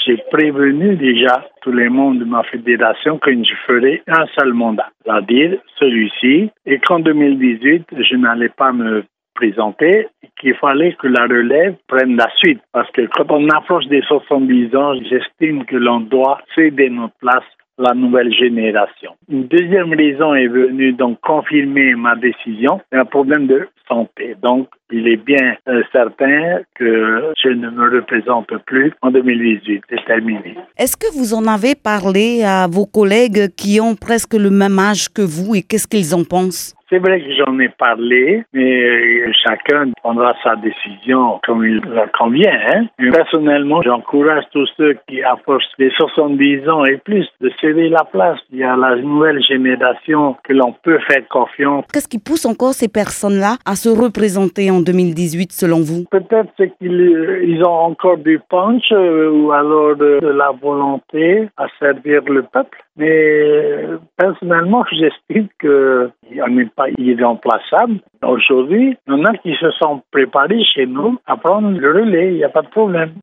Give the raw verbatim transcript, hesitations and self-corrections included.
j'ai prévenu déjà tous les membres de ma fédération que je ferai un seul mandat, c'est-à-dire celui-ci, et qu'en deux mille dix-huit, je n'allais pas me présenter, qu'il fallait que la relève prenne la suite. Parce que quand on approche des soixante-dix ans, j'estime que l'on doit céder notre place à la nouvelle génération. Une deuxième raison est venue donc confirmer ma décision, un problème de santé. Donc, il est bien euh, certain que je ne me représente plus en deux mille dix-huit. C'est terminé. Est-ce que vous en avez parlé à vos collègues qui ont presque le même âge que vous et qu'est-ce qu'ils en pensent? C'est vrai que j'en ai parlé, mais chacun prendra sa décision comme il leur convient. Hein? Personnellement, j'encourage tous ceux qui approchent les soixante-dix ans et plus de céder la place. Il y a la nouvelle génération que l'on peut faire confiance. Qu'est-ce qui pousse encore ces personnes-là à se représenter en deux mille dix-huit selon vous? Peut-être c'est qu'ils ils ont encore du punch euh, ou alors de, de la volonté à servir le peuple. Mais personnellement, j'estime qu'on n'est pas irremplaçable. Aujourd'hui, il y en a qui se sont préparés chez nous à prendre le relais, il n'y a pas de problème.